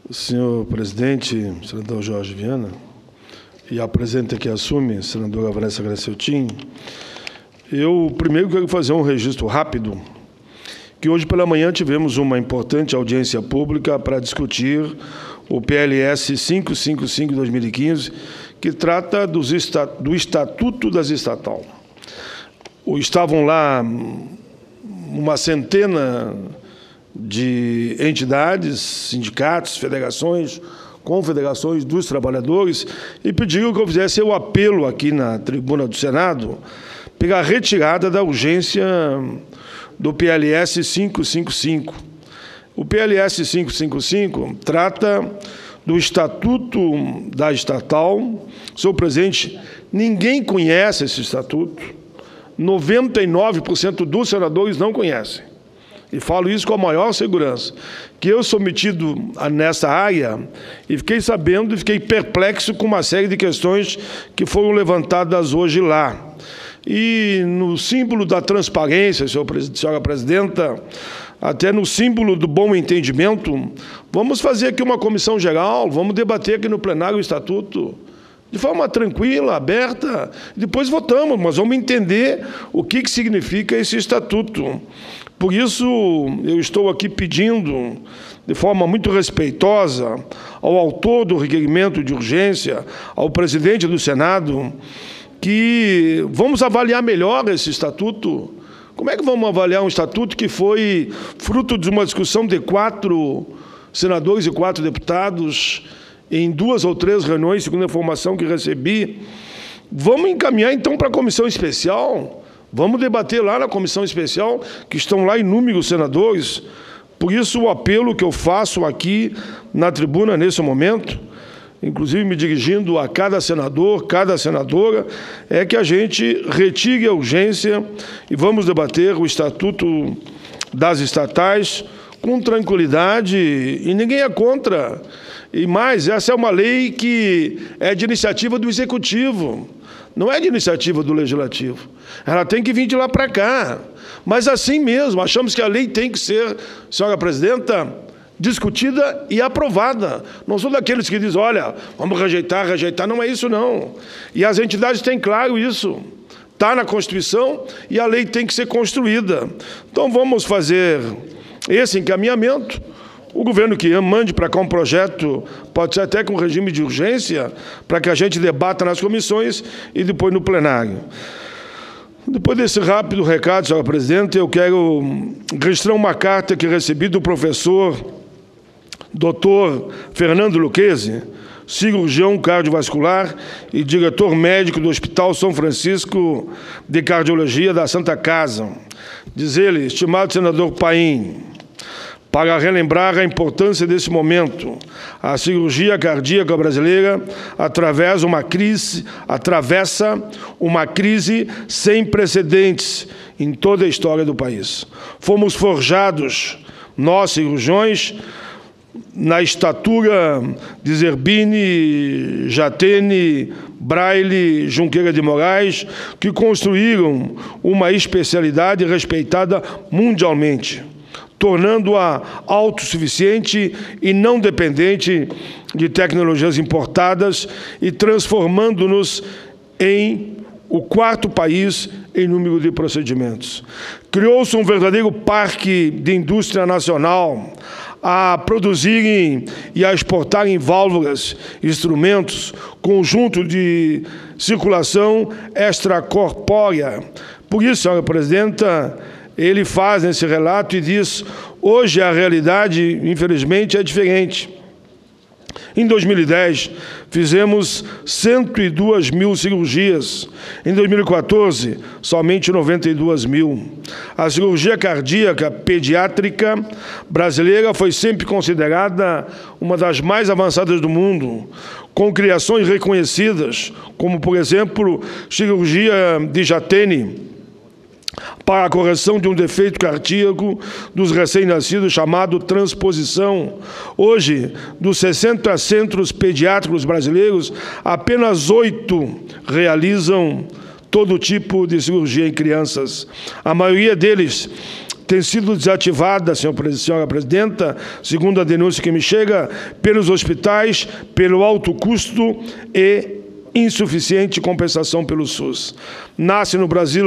Senhor presidente, senador Jorge Viana, e a presidenta que assume, senadora Vanessa Graciotin, eu primeiro quero fazer um registro rápido, que hoje pela manhã tivemos uma importante audiência pública para discutir o PLS 555 de 2015, que trata do Estatuto das Estatal. Estavam lá uma centena de entidades, sindicatos, federações, confederações dos trabalhadores e pediram que eu fizesse o apelo aqui na tribuna do Senado pela retirada da urgência do PLS 555. O PLS 555 trata do Estatuto da Estatal. Senhor presidente, ninguém conhece esse estatuto, 99% dos senadores não conhecem. E falo isso com a maior segurança, que eu sou metido nessa área e fiquei sabendo e fiquei perplexo com uma série de questões levantadas hoje lá. E no símbolo da transparência, senhora presidenta, até no símbolo do bom entendimento, vamos fazer aqui uma comissão geral, vamos debater aqui no plenário o estatuto, de forma tranquila, aberta, depois votamos, mas vamos entender o que significa esse estatuto. Por isso, eu estou aqui pedindo, de forma muito respeitosa, ao autor do requerimento de urgência, ao presidente do Senado, que vamos avaliar melhor esse estatuto. Como é que vamos avaliar um estatuto que foi fruto de uma discussão de 4 senadores e 4 deputados em 2 ou 3 reuniões, segundo a informação que recebi? Vamos encaminhar, então, para a comissão especial. Vamos debater lá na comissão especial, que estão lá inúmeros senadores. Por isso, o apelo que eu faço aqui na tribuna, nesse momento, inclusive me dirigindo a cada senador, cada senadora, é que a gente retire a urgência e vamos debater o Estatuto das Estatais com tranquilidade, e ninguém é contra. E mais, essa é uma lei que é de iniciativa do Executivo, não é de iniciativa do Legislativo. Ela tem que vir de lá para cá. Mas assim mesmo, achamos que a lei tem que ser, senhora presidenta, discutida e aprovada. Não sou daqueles que dizem, olha, vamos rejeitar, não é isso não. E as entidades têm claro isso. Está na Constituição e a lei tem que ser construída. Então vamos fazer esse encaminhamento. O governo que mande para cá um projeto, pode ser até com regime de urgência, para que a gente debata nas comissões e depois no plenário. Depois desse rápido recado, senhora presidente, eu quero registrar uma carta que recebi do professor Dr. Fernando Lucchesi, cirurgião cardiovascular e diretor médico do Hospital São Francisco de Cardiologia da Santa Casa. Diz ele, estimado senador Paim, para relembrar a importância desse momento, a cirurgia cardíaca brasileira atravessa uma crise sem precedentes em toda a história do país. Fomos forjados, nós cirurgiões, na estatura de Zerbini, Jatene, Braille, Junqueira de Moraes, que construíram uma especialidade respeitada mundialmente, tornando-a autossuficiente e não dependente de tecnologias importadas e transformando-nos em o 4º país em número de procedimentos. Criou-se um verdadeiro parque de indústria nacional a produzirem e a exportarem válvulas, instrumentos, conjunto de circulação extracorpórea. Por isso, senhora presidenta, ele faz esse relato e diz, hoje a realidade, infelizmente, é diferente. Em 2010, fizemos 102 mil cirurgias. Em 2014, somente 92 mil. A cirurgia cardíaca pediátrica brasileira foi sempre considerada uma das mais avançadas do mundo, com criações reconhecidas, como, por exemplo, cirurgia de Jatene, para a correção de um defeito cardíaco dos recém-nascidos, chamado transposição. Hoje, dos 60 centros pediátricos brasileiros, apenas 8 realizam todo tipo de cirurgia em crianças. A maioria deles tem sido desativada, senhora presidenta, segundo a denúncia que me chega, pelos hospitais, pelo alto custo e insuficiente compensação pelo SUS. Nasce no Brasil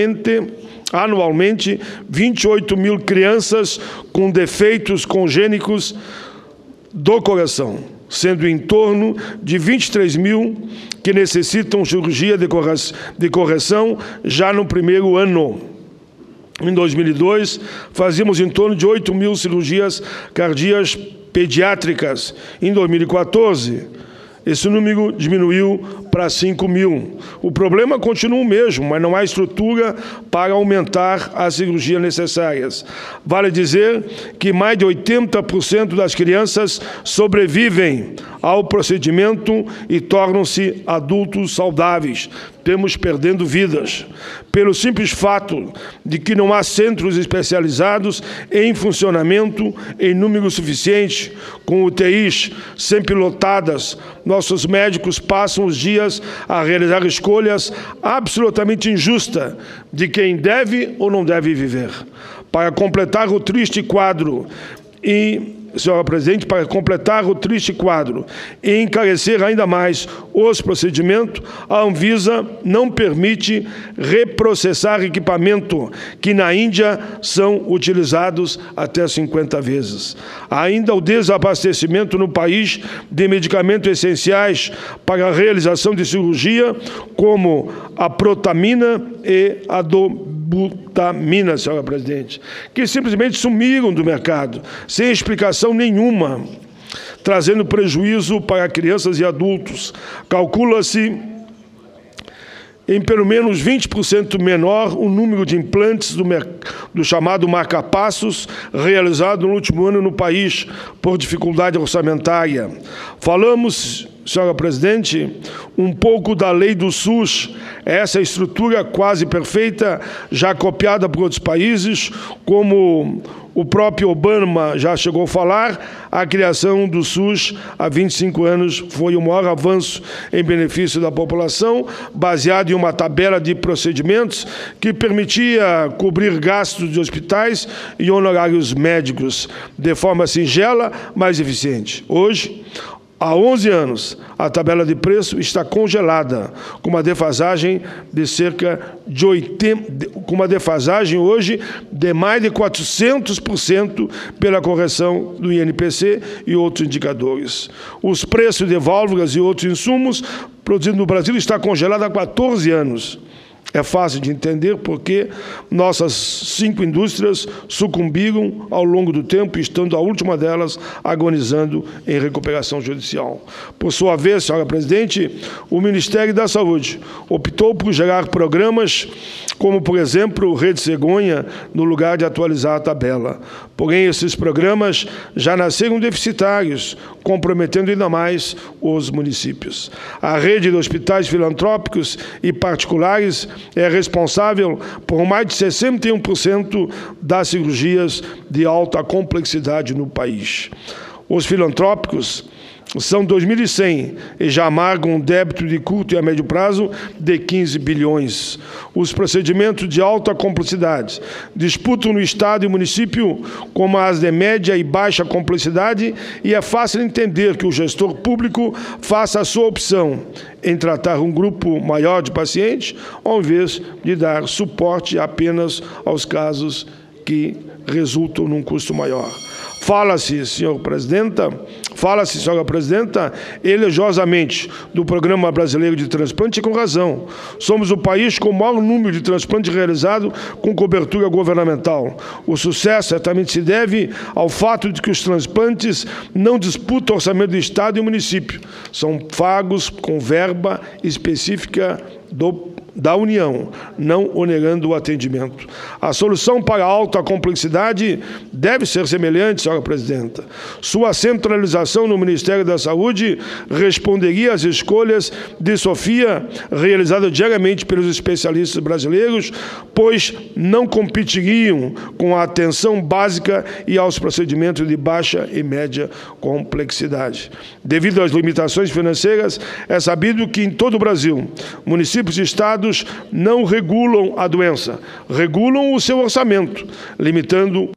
anualmente, 28 mil crianças com defeitos congênitos do coração, sendo em torno de 23 mil que necessitam cirurgia de correção já no primeiro ano. Em 2002, fazíamos em torno de 8 mil cirurgias cardíacas pediátricas. Em 2014, esse número diminuiu para 5 mil. O problema continua o mesmo, mas não há estrutura para aumentar as cirurgias necessárias. Vale dizer que mais de 80% das crianças sobrevivem ao procedimento e tornam-se adultos saudáveis. Temos perdendo vidas, pelo simples fato de que não há centros especializados em funcionamento em número suficiente, com UTIs sempre lotadas. Nossos médicos passam os dias a realizar escolhas absolutamente injustas de quem deve ou não deve viver. Para completar o triste quadro senhora presidente, para completar o triste quadro e encarecer ainda mais os procedimentos, a Anvisa não permite reprocessar equipamento que na Índia são utilizados até 50 vezes. Ainda o desabastecimento no país de medicamentos essenciais para a realização de cirurgia, como a protamina e a dobutamina, senhora presidente, que simplesmente sumiram do mercado, sem explicação nenhuma, trazendo prejuízo para crianças e adultos. Calcula-se em pelo menos 20% menor o número de implantes do chamado marca-passos realizado no último ano no país, por dificuldade orçamentária. Falamos, senhora presidente, um pouco da lei do SUS, essa estrutura quase perfeita, já copiada por outros países, como o próprio Obama já chegou a falar. A criação do SUS há 25 anos foi o maior avanço em benefício da população, baseado em uma tabela de procedimentos que permitia cobrir gastos de hospitais e honorários médicos de forma singela, mas eficiente. Hoje, há 11 anos, a tabela de preço está congelada, com uma defasagem de cerca de 80%, com uma defasagem hoje de mais de 400% pela correção do INPC e outros indicadores. Os preços de válvulas e outros insumos produzidos no Brasil estão congelados há 14 anos. É fácil de entender porque nossas 5 indústrias sucumbiram ao longo do tempo, estando a última delas agonizando em recuperação judicial. Por sua vez, senhora presidente, o Ministério da Saúde optou por gerar programas como, por exemplo, Rede Cegonha, no lugar de atualizar a tabela. Porém, esses programas já nasceram deficitários, comprometendo ainda mais os municípios. A rede de hospitais filantrópicos e particulares é responsável por mais de 61% das cirurgias de alta complexidade no país. Os filantrópicos são 2.100 e já amargam um débito de curto e a médio prazo de 15 bilhões. Os procedimentos de alta complexidade disputam no Estado e município como as de média e baixa complexidade, e é fácil entender que o gestor público faça a sua opção em tratar um grupo maior de pacientes, ao invés de dar suporte apenas aos casos que resultam num custo maior. Fala-se, senhora presidenta, elogiosamente do Programa Brasileiro de Transplante, e com razão. Somos o país com o maior número de transplantes realizados com cobertura governamental. O sucesso certamente se deve ao fato de que os transplantes não disputam orçamento do Estado e município. São pagos com verba específica da União, não onerando o atendimento. A solução para a alta complexidade deve ser semelhante, senhora presidenta. Sua centralização no Ministério da Saúde responderia às escolhas de Sofia, realizadas diariamente pelos especialistas brasileiros, pois não competiriam com a atenção básica e aos procedimentos de baixa e média complexidade. Devido às limitações financeiras, é sabido que em todo o Brasil, municípios e estados estados não regulam a doença, regulam o seu orçamento, limitando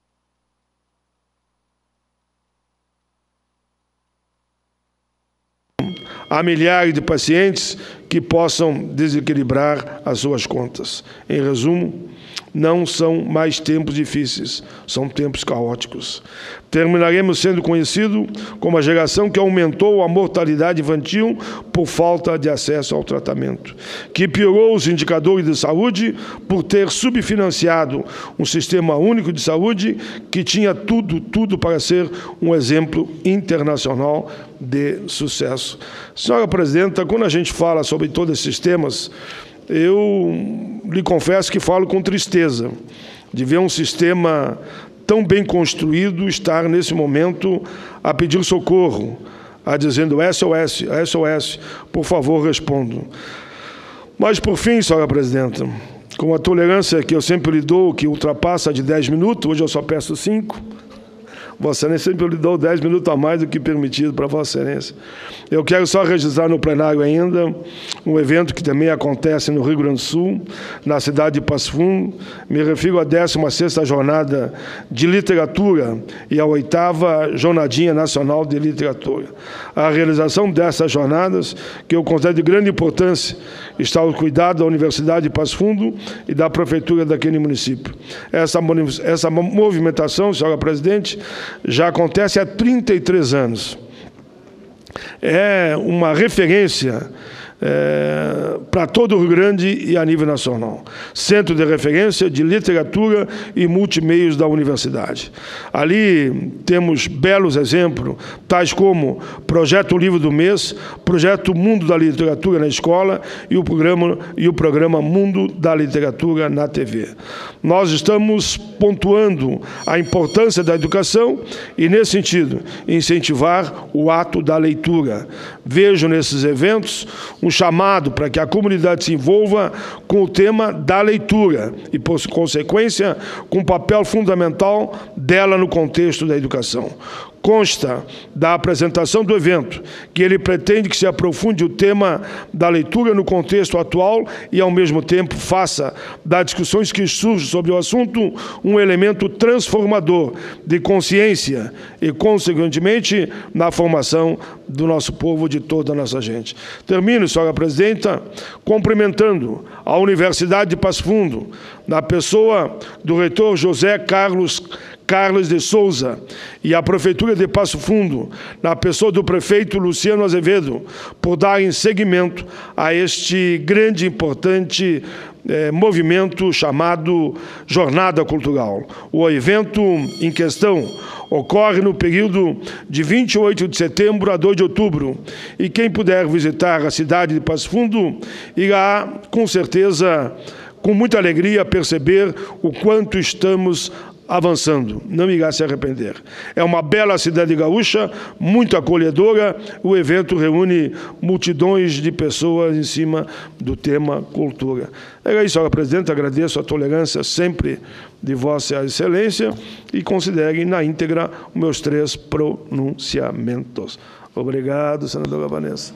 a milhares de pacientes que possam desequilibrar as suas contas. Em resumo, não são mais tempos difíceis, são tempos caóticos. Terminaremos sendo conhecido como a geração que aumentou a mortalidade infantil por falta de acesso ao tratamento, que piorou os indicadores de saúde por ter subfinanciado um sistema único de saúde que tinha tudo para ser um exemplo internacional de sucesso. Senhora Presidenta, quando a gente fala sobre todos esses temas, eu lhe confesso que falo com tristeza de ver um sistema tão bem construído estar, nesse momento, a pedir socorro, a dizendo SOS, SOS, por favor, respondam. Mas, por fim, senhora Presidenta, com a tolerância que eu sempre lhe dou, que ultrapassa de 10 minutos, hoje eu só peço 5, Vossa Excelência, sempre eu lhe dou 10 minutos a mais do que permitido para Vossa Excelência. Eu quero só registrar no plenário ainda um evento que também acontece no Rio Grande do Sul, na cidade de Passo Fundo. Me refiro à 16ª Jornada de Literatura e à 8ª Jornadinha Nacional de Literatura. A realização dessas jornadas, que eu considero de grande importância, está ao cuidado da Universidade de Passo Fundo e da Prefeitura daquele município. Essa movimentação, senhora Presidente, já acontece há 33 anos. É uma referência para todo o Rio Grande e a nível nacional. Centro de referência de literatura e multimeios da universidade. Ali temos belos exemplos, tais como Projeto Livro do Mês, Projeto Mundo da Literatura na Escola e o programa Mundo da Literatura na TV. Nós estamos pontuando a importância da educação e, nesse sentido, incentivar o ato da leitura. Vejo nesses eventos um chamado para que a comunidade se envolva com o tema da leitura e, por consequência, com o papel fundamental dela no contexto da educação. Consta da apresentação do evento que ele pretende que se aprofunde o tema da leitura no contexto atual e, ao mesmo tempo, faça das discussões que surgem sobre o assunto um elemento transformador de consciência e, consequentemente, na formação do nosso povo, de toda a nossa gente. Termino, senhora Presidenta, cumprimentando a Universidade de Passo Fundo, na pessoa do reitor José Carlos de Souza, e a Prefeitura de Passo Fundo, na pessoa do prefeito Luciano Azevedo, por darem seguimento a este grande e importante movimento chamado Jornada Cultural. O evento em questão ocorre no período de 28 de setembro a 2 de outubro, e quem puder visitar a cidade de Passo Fundo irá, com certeza, com muita alegria, perceber o quanto estamos avançando, não irá se arrepender. É uma bela cidade gaúcha, muito acolhedora. O evento reúne multidões de pessoas em cima do tema cultura. É isso, senhora Presidente, agradeço a tolerância sempre de Vossa Excelência e considerem na íntegra os meus 3 pronunciamentos. Obrigado, senadora Vanessa.